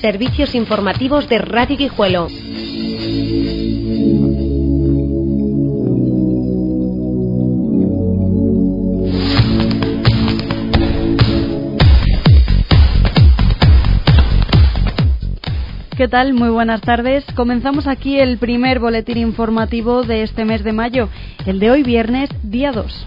Servicios informativos de Radio Guijuelo. ¿Qué tal? Muy buenas tardes. Comenzamos aquí el primer boletín informativo de este mes de mayo, el de hoy viernes, día 2.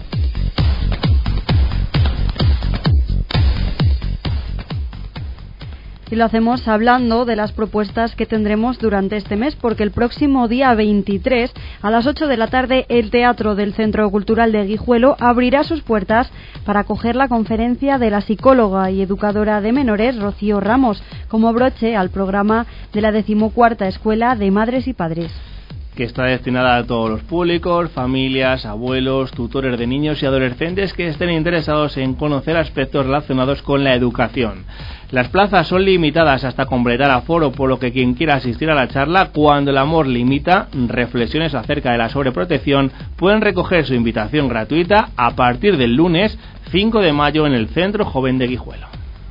Y lo hacemos hablando de las propuestas que tendremos durante este mes, porque el próximo día 23, a las 8 de la tarde, el Teatro del Centro Cultural de Guijuelo abrirá sus puertas para acoger la conferencia de la psicóloga y educadora de menores, Rocío Ramos, como broche al programa de la 14ª Escuela de Madres y Padres, que está destinada a todos los públicos, familias, abuelos, tutores de niños y adolescentes que estén interesados en conocer aspectos relacionados con la educación. Las plazas son limitadas hasta completar aforo, por lo que quien quiera asistir a la charla Cuando el amor limita, reflexiones acerca de la sobreprotección, pueden recoger su invitación gratuita a partir del lunes 5 de mayo en el Centro Joven de Guijuelo.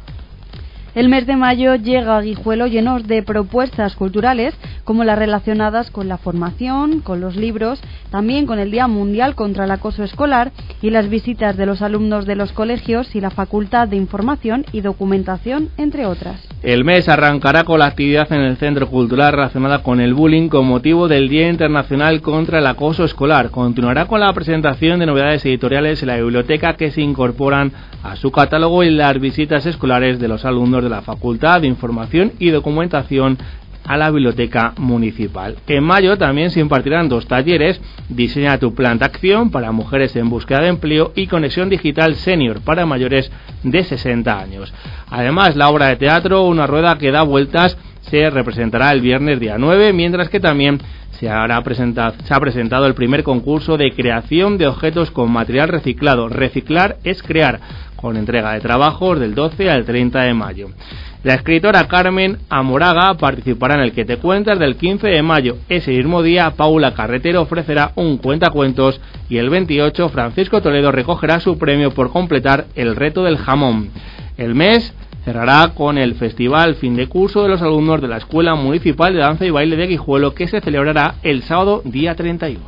El mes de mayo llega a Guijuelo lleno de propuestas culturales, como las relacionadas con la formación, con los libros, también con el Día Mundial contra el Acoso Escolar y las visitas de los alumnos de los colegios y la Facultad de Información y Documentación, entre otras. El mes arrancará con la actividad en el Centro Cultural relacionada con el bullying con motivo del Día Internacional contra el Acoso Escolar. Continuará con la presentación de novedades editoriales en la biblioteca que se incorporan a su catálogo y las visitas escolares de los alumnos de la Facultad de Información y Documentación a la Biblioteca Municipal. En mayo también se impartirán 2 talleres: Diseña tu plan de acción para mujeres en búsqueda de empleo y Conexión Digital Senior para mayores de 60 años. Además, la obra de teatro Una rueda que da vueltas se representará el viernes día 9, mientras que también se ha presentado el primer concurso de creación de objetos con material reciclado. Reciclar es crear, con entrega de trabajos del 12 al 30 de mayo. La escritora Carmen Amoraga participará en el Que te cuentas del 15 de mayo. Ese mismo día, Paula Carretero ofrecerá un cuentacuentos y el 28, Francisco Toledo recogerá su premio por completar el reto del jamón. El mes cerrará con el Festival Fin de Curso de los alumnos de la Escuela Municipal de Danza y Baile de Guijuelo, que se celebrará el sábado día 31.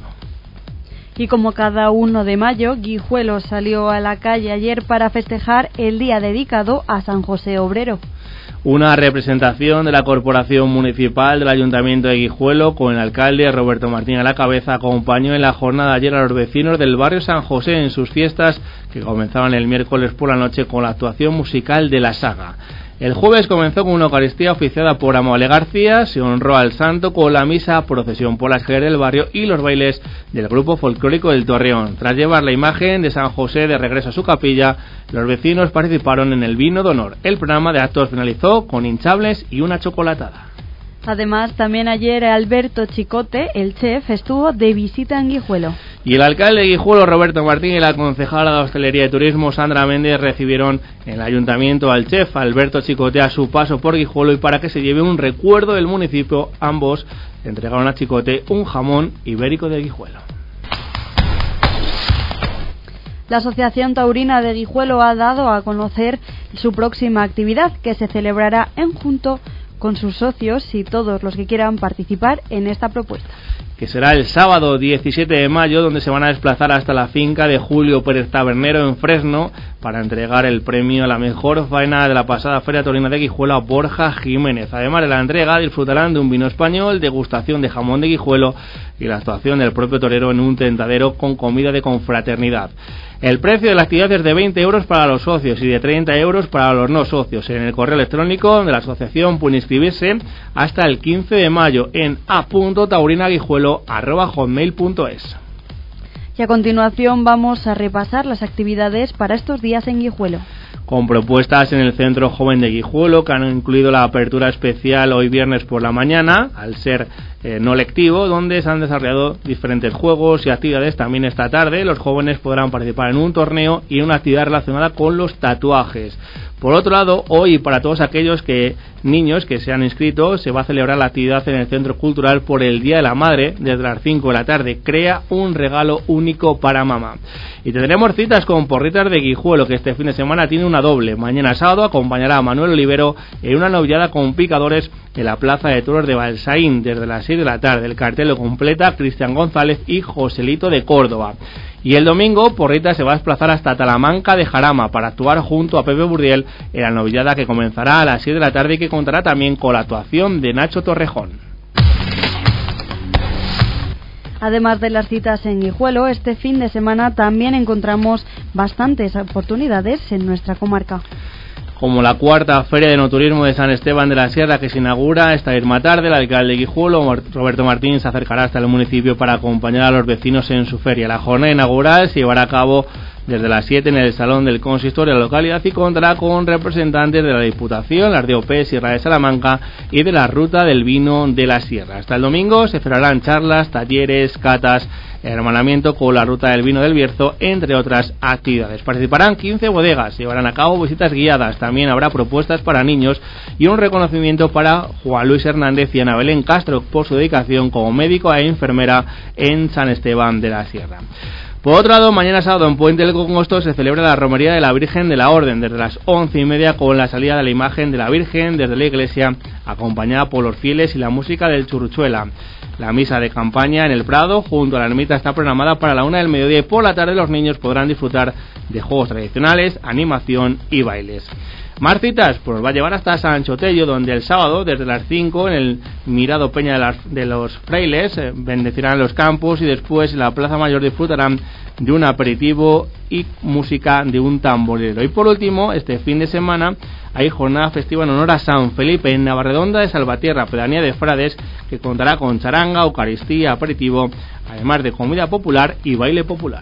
Y como cada 1 de mayo, Guijuelo salió a la calle ayer para festejar el día dedicado a San José Obrero. Una representación de la Corporación Municipal del Ayuntamiento de Guijuelo, con el alcalde Roberto Martín a la cabeza, acompañó en la jornada de ayer a los vecinos del barrio San José en sus fiestas, que comenzaban el miércoles por la noche con la actuación musical de La Saga. El jueves comenzó con una Eucaristía oficiada por Amable García, se honró al santo con la misa, procesión por las calles del barrio y los bailes del grupo folclórico del Torreón. Tras llevar la imagen de San José de regreso a su capilla, los vecinos participaron en el vino de honor. El programa de actos finalizó con hinchables y una chocolatada. Además, también ayer Alberto Chicote, el chef, estuvo de visita en Guijuelo. Y el alcalde de Guijuelo, Roberto Martín, y la concejala de Hostelería y Turismo, Sandra Méndez, recibieron en el ayuntamiento al chef Alberto Chicote a su paso por Guijuelo, y para que se lleve un recuerdo del municipio, ambos entregaron a Chicote un jamón ibérico de Guijuelo. La Asociación Taurina de Guijuelo ha dado a conocer su próxima actividad, que se celebrará en junto con sus socios y todos los que quieran participar en esta propuesta, que será el sábado 17 de mayo, donde se van a desplazar hasta la finca de Julio Pérez Tabernero en Fresno para entregar el premio a la mejor faena de la pasada Feria Taurina de Guijuelo a Borja Jiménez. Además de la entrega, disfrutarán de un vino español, degustación de jamón de Guijuelo y la actuación del propio torero en un tentadero con comida de confraternidad. El precio de la actividad es de 20 euros para los socios y de 30 euros para los no socios. En el correo electrónico de la asociación pueden inscribirse hasta el 15 de mayo en a.taurinaguijuelo@hotmail.es. Y a continuación vamos a repasar las actividades para estos días en Guijuelo, con propuestas en el Centro Joven de Guijuelo, que han incluido la apertura especial hoy viernes por la mañana, al ser no lectivo, donde se han desarrollado diferentes juegos y actividades. También esta tarde los jóvenes podrán participar en un torneo y en una actividad relacionada con los tatuajes. Por otro lado, hoy, para todos aquellos niños que se han inscrito, se va a celebrar la actividad en el Centro Cultural por el Día de la Madre, desde las 5 de la tarde. Crea un regalo único para mamá. Y tendremos citas con Porritas de Guijuelo, que este fin de semana tiene una doble. Mañana sábado acompañará a Manuel Olivero en una novillada con picadores en la Plaza de Toros de Balsaín, desde las 6 de la tarde. El cartel lo completa Cristian González y Joselito de Córdoba. Y el domingo, Porrita se va a desplazar hasta Talamanca de Jarama para actuar junto a Pepe Burdiel en la novillada que comenzará a las 7 de la tarde y que contará también con la actuación de Nacho Torrejón. Además de las citas en Guijuelo, este fin de semana también encontramos bastantes oportunidades en nuestra comarca. Como la cuarta Feria de Enoturismo de San Esteban de la Sierra, que se inaugura esta misma tarde. El alcalde de Guijuelo, Roberto Martín, se acercará hasta el municipio para acompañar a los vecinos en su feria. La jornada inaugural se llevará a cabo desde las 7 en el Salón del Consistorio de la localidad y contará con representantes de la Diputación, las DOP, Sierra de Salamanca y de la Ruta del Vino de la Sierra. Hasta el domingo se celebrarán charlas, talleres, catas, hermanamiento con la Ruta del Vino del Bierzo, entre otras actividades. Participarán 15 bodegas, llevarán a cabo visitas guiadas, también habrá propuestas para niños y un reconocimiento para Juan Luis Hernández y Ana Belén Castro por su dedicación como médico e enfermera en San Esteban de la Sierra. Por otro lado, mañana sábado en Puente del Congosto se celebra la romería de la Virgen de la Orden desde las 11:30 con la salida de la imagen de la Virgen desde la iglesia, acompañada por los fieles y la música del Churruchuela. La misa de campaña en el Prado junto a la ermita está programada para la 1 del mediodía y por la tarde los niños podrán disfrutar de juegos tradicionales, animación y bailes. Más citas, pues va a llevar hasta Sancho Tello, donde el sábado, desde las 5, en el Mirado Peña de los Frailes, bendecirán los campos y después en la Plaza Mayor disfrutarán de un aperitivo y música de un tamborero. Y por último, este fin de semana hay jornada festiva en honor a San Felipe en Navarredonda de Salvatierra, pedanía de Frades, que contará con charanga, eucaristía, aperitivo, además de comida popular y baile popular.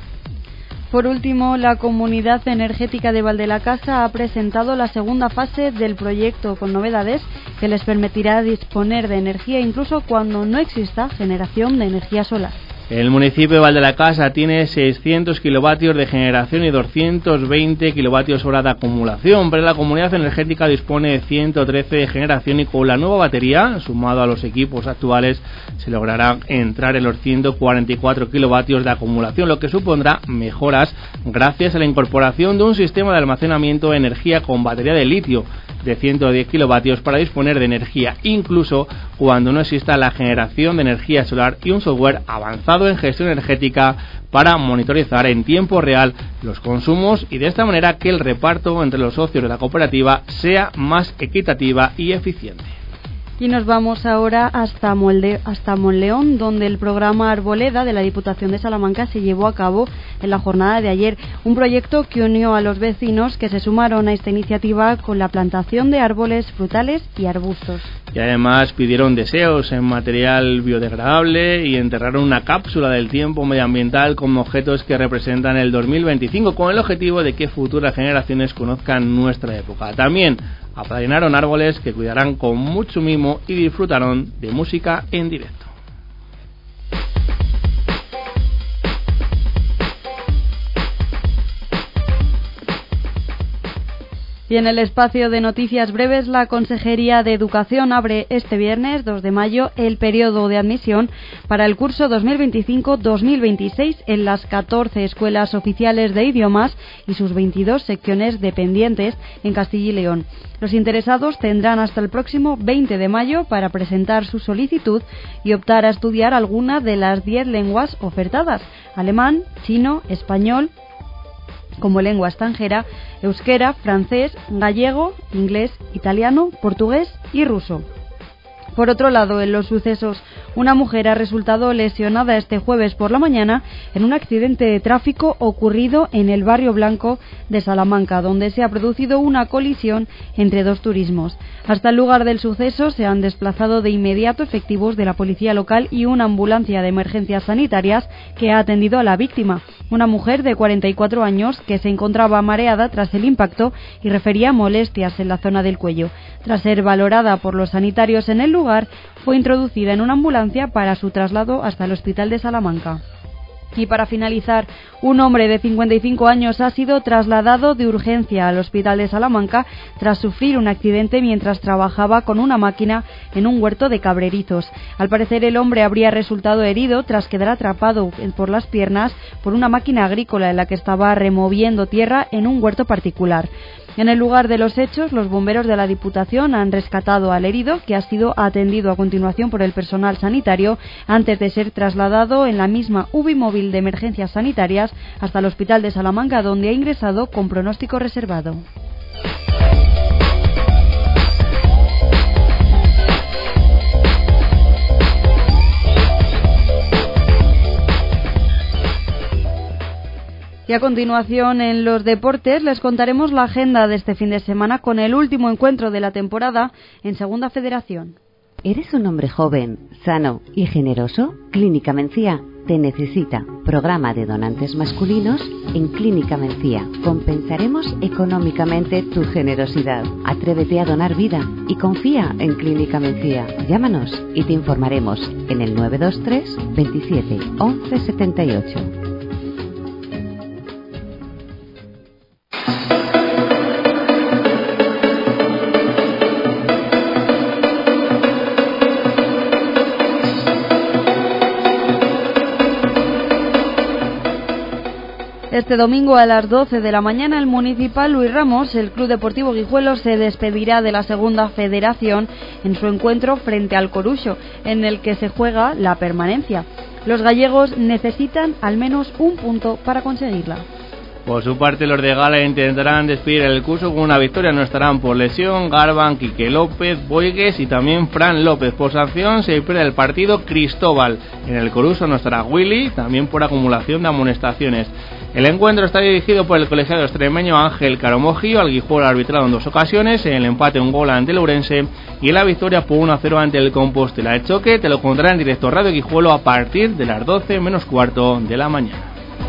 Por último, la Comunidad Energética de Valdelacasa ha presentado la segunda fase del proyecto con novedades que les permitirá disponer de energía incluso cuando no exista generación de energía solar. El municipio de Valdelacasa tiene 600 kilovatios de generación y 220 kilovatios hora de acumulación, pero la comunidad energética dispone de 113 de generación y con la nueva batería, sumado a los equipos actuales, se logrará entrar en los 144 kilovatios de acumulación, lo que supondrá mejoras gracias a la incorporación de un sistema de almacenamiento de energía con batería de litio de 110 kilovatios para disponer de energía incluso cuando no exista la generación de energía solar y un software avanzado en gestión energética para monitorizar en tiempo real los consumos y de esta manera que el reparto entre los socios de la cooperativa sea más equitativa y eficiente. Y nos vamos ahora hasta Monleón, donde el programa Arboleda de la Diputación de Salamanca se llevó a cabo en la jornada de ayer. Un proyecto que unió a los vecinos que se sumaron a esta iniciativa con la plantación de árboles frutales y arbustos. Y además pidieron deseos en material biodegradable y enterraron una cápsula del tiempo medioambiental con objetos que representan el 2025 con el objetivo de que futuras generaciones conozcan nuestra época. También apadrinaron árboles que cuidarán con mucho mimo y disfrutaron de música en directo. Y en el espacio de noticias breves, la Consejería de Educación abre este viernes 2 de mayo el periodo de admisión para el curso 2025-2026 en las 14 escuelas oficiales de idiomas y sus 22 secciones dependientes en Castilla y León. Los interesados tendrán hasta el próximo 20 de mayo para presentar su solicitud y optar a estudiar alguna de las 10 lenguas ofertadas: alemán, chino, español como lengua extranjera, euskera, francés, gallego, inglés, italiano, portugués y ruso. Por otro lado, en los sucesos, una mujer ha resultado lesionada este jueves por la mañana en un accidente de tráfico ocurrido en el barrio Blanco de Salamanca, donde se ha producido una colisión entre dos turismos. Hasta el lugar del suceso se han desplazado de inmediato efectivos de la policía local y una ambulancia de emergencias sanitarias que ha atendido a la víctima, una mujer de 44 años que se encontraba mareada tras el impacto y refería molestias en la zona del cuello. Tras ser valorada por los sanitarios en el lugar, lugar, fue introducida en una ambulancia para su traslado hasta el hospital de Salamanca. Y para finalizar, un hombre de 55 años ha sido trasladado de urgencia al hospital de Salamanca tras sufrir un accidente mientras trabajaba con una máquina en un huerto de Cabrerizos. Al parecer, el hombre habría resultado herido tras quedar atrapado por las piernas por una máquina agrícola en la que estaba removiendo tierra en un huerto particular. En el lugar de los hechos, los bomberos de la Diputación han rescatado al herido, que ha sido atendido a continuación por el personal sanitario antes de ser trasladado en la misma UBI móvil de emergencias sanitarias hasta el hospital de Salamanca, donde ha ingresado con pronóstico reservado. Y a continuación, en los deportes, les contaremos la agenda de este fin de semana con el último encuentro de la temporada en Segunda Federación. ¿Eres un hombre joven, sano y generoso? Clínica Mencía te necesita. Programa de donantes masculinos en Clínica Mencía. Compensaremos económicamente tu generosidad. Atrévete a donar vida y confía en Clínica Mencía. Llámanos y te informaremos en el 923 27 11 78. Este domingo a las 12 de la mañana el Municipal Luis Ramos, el Club Deportivo Guijuelo, se despedirá de la Segunda Federación en su encuentro frente al Coruxo, en el que se juega la permanencia. Los gallegos necesitan al menos un punto para conseguirla. Por su parte, los de Gala intentarán despedir el curso con una victoria. No estarán por lesión Garban, Quique López, Boigues y también Fran López. Por sanción se pierde el partido Cristóbal. En el Coruso no estará Willy, también por acumulación de amonestaciones. El encuentro está dirigido por el colegiado extremeño Ángel Caromogio. Al Guijuelo arbitrado en 2 ocasiones, en el empate un gol ante el Ourense y en la victoria por 1-0 ante el Compostela. El choque te lo contará en directo Radio Guijuelo a partir de las 12 menos cuarto de la mañana.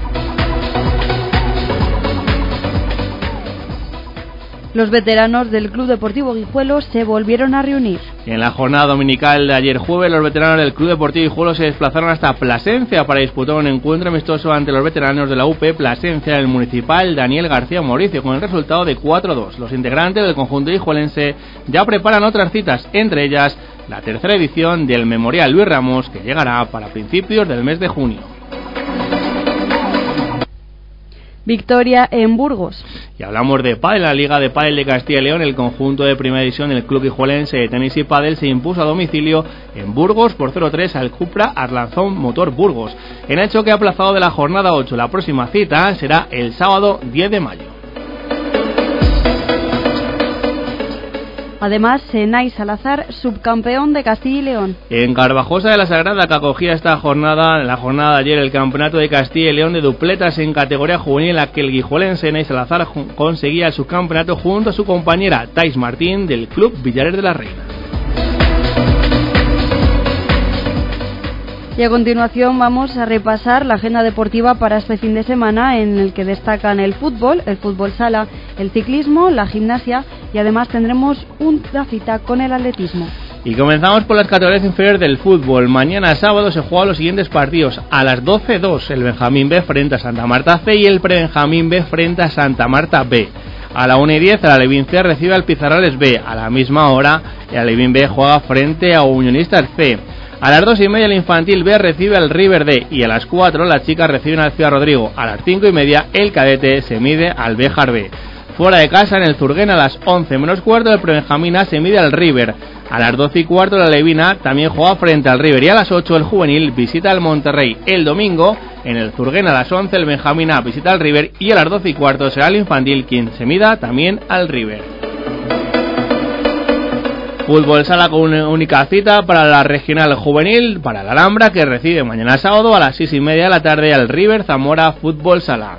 Los veteranos del Club Deportivo Guijuelo se volvieron a reunir. En la jornada dominical de ayer jueves, los veteranos del Club Deportivo Guijuelo se desplazaron hasta Plasencia para disputar un encuentro amistoso ante los veteranos de la UP Plasencia en el municipal Daniel García Mauricio, con el resultado de 4-2. Los integrantes del conjunto guijuelense ya preparan otras citas, entre ellas la tercera edición del Memorial Luis Ramos, que llegará para principios del mes de junio. Victoria en Burgos. Y hablamos de pádel. En la Liga de Pádel de Castilla y León, el conjunto de primera división del Club Guijuelense de Tenis y Pádel se impuso a domicilio en Burgos por 0-3 al Cupra Arlanzón Motor Burgos. En el choque aplazado de la jornada 8, la próxima cita será el sábado 10 de mayo. Además, Senay Salazar, subcampeón de Castilla y León. En Garbajosa de la Sagrada, que acogía la jornada de ayer el Campeonato de Castilla y León de dupletas en categoría juvenil, en la que el guijuelense Senay Salazar conseguía el subcampeonato junto a su compañera Thais Martín del Club Villares de la Reina. Y a continuación vamos a repasar la agenda deportiva para este fin de semana, en el que destacan el fútbol sala, el ciclismo, la gimnasia y además tendremos una cita con el atletismo. Y comenzamos por las categorías inferiores del fútbol. Mañana sábado se juegan los siguientes partidos. A las 12:02 el Benjamín B frente a Santa Marta C y el Prebenjamín B frente a Santa Marta B. A la 1:10 el Alevín C recibe al Pizarrales B. A la misma hora el Alevín B juega frente a Unionistas C. A las 2:30 el Infantil B recibe al River D y a las 4 las chicas reciben al Ciudad Rodrigo. A las 5:30 el Cadete se mide al Béjar B. Fuera de casa en el Zurguén a las 11 menos cuarto el Prebenjamín A se mide al River. A las 12:15 la Levina también juega frente al River y a las 8 el Juvenil visita al Monterrey. El domingo en el Zurguén a las 11 el Benjamín A visita al River y a las 12:15 será el Infantil quien se mida también al River. Fútbol sala con una única cita para la regional juvenil, para la Alhambra, que recibe mañana sábado a las 6:30 de la tarde al River Zamora Fútbol Sala.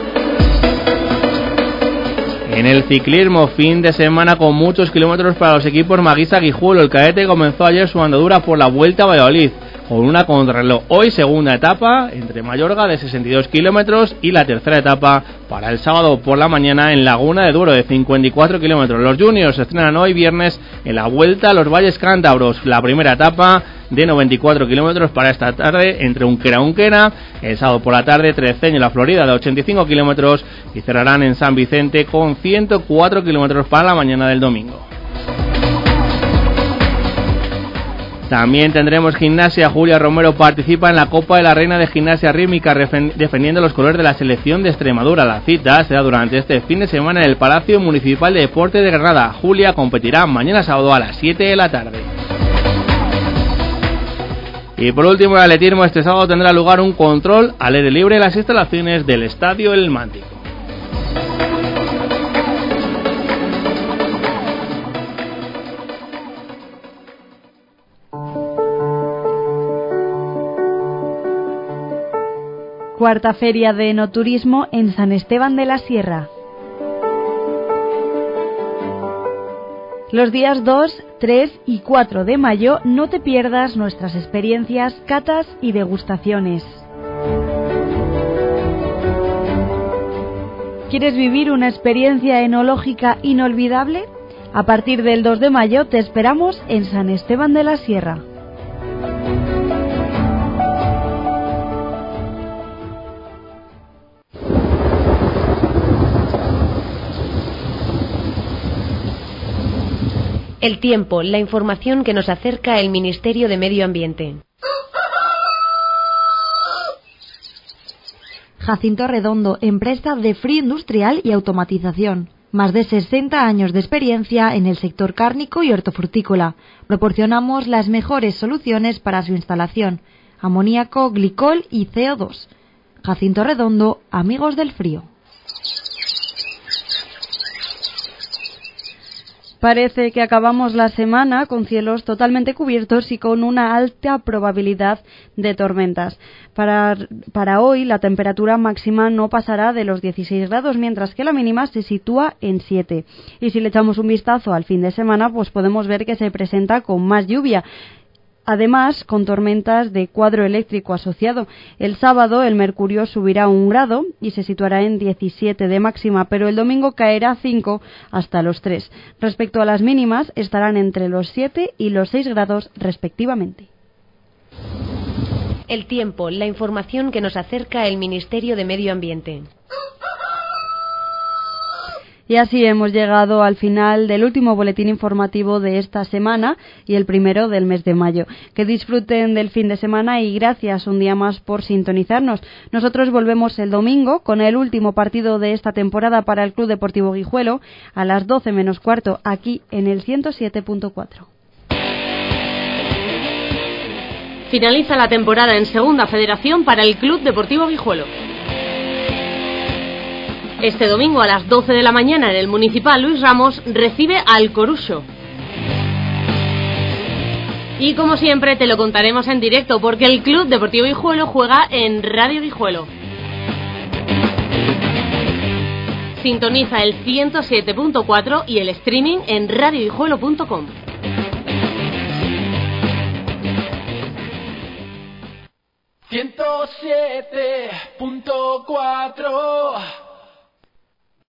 En el ciclismo, fin de semana con muchos kilómetros para los equipos Maguisa Guijuelo. El Cadete comenzó ayer su andadura por la Vuelta a Valladolid. con una contrarreloj. Hoy segunda etapa entre Mayorga de 62 kilómetros y la tercera etapa para el sábado por la mañana en Laguna de Duero de 54 kilómetros. Los juniors se estrenan hoy viernes en la Vuelta a los Valles Cántabros, la primera etapa de 94 kilómetros para esta tarde entre Unquera, el sábado por la tarde Treceño La Florida de 85 kilómetros y cerrarán en San Vicente con 104 kilómetros para la mañana del domingo. También tendremos gimnasia. Julia Romero participa en la Copa de la Reina de Gimnasia Rítmica defendiendo los colores de la selección de Extremadura. La cita será durante este fin de semana en el Palacio Municipal de Deporte de Granada. Julia competirá mañana sábado a las 7 de la tarde. Y por último, el atletismo. Este sábado tendrá lugar un control al aire libre en las instalaciones del Estadio El Mántico. Cuarta Feria de Enoturismo en San Esteban de la Sierra. Los días 2, 3 y 4 de mayo no te pierdas nuestras experiencias, catas y degustaciones. ¿Quieres vivir una experiencia enológica inolvidable? A partir del 2 de mayo te esperamos en San Esteban de la Sierra. El tiempo, la información que nos acerca el Ministerio de Medio Ambiente. Jacinto Redondo, empresa de frío industrial y automatización. Más de 60 años de experiencia en el sector cárnico y hortofrutícola. Proporcionamos las mejores soluciones para su instalación. Amoníaco, glicol y CO2. Jacinto Redondo, amigos del frío. Parece que acabamos la semana con cielos totalmente cubiertos y con una alta probabilidad de tormentas. Para hoy la temperatura máxima no pasará de los 16 grados, mientras que la mínima se sitúa en 7. Y si le echamos un vistazo al fin de semana, pues podemos ver que se presenta con más lluvia. Además, con tormentas de cuadro eléctrico asociado. El sábado el mercurio subirá 1 grado y se situará en 17 de máxima, pero el domingo caerá 5 hasta los 3. Respecto a las mínimas, estarán entre los 7 y los 6 grados respectivamente. El tiempo, la información que nos acerca el Ministerio de Medio Ambiente. Y así hemos llegado al final del último boletín informativo de esta semana y el primero del mes de mayo. Que disfruten del fin de semana y gracias un día más por sintonizarnos. Nosotros volvemos el domingo con el último partido de esta temporada para el Club Deportivo Guijuelo a las 12 menos cuarto aquí en el 107.4. Finaliza la temporada en Segunda Federación para el Club Deportivo Guijuelo. Este domingo a las 12 de la mañana en el Municipal Luis Ramos recibe al Coruso. Y como siempre te lo contaremos en directo porque el Club Deportivo Guijuelo juega en Radio Guijuelo. Sintoniza el 107.4 y el streaming en radioguijuelo.com. 107.4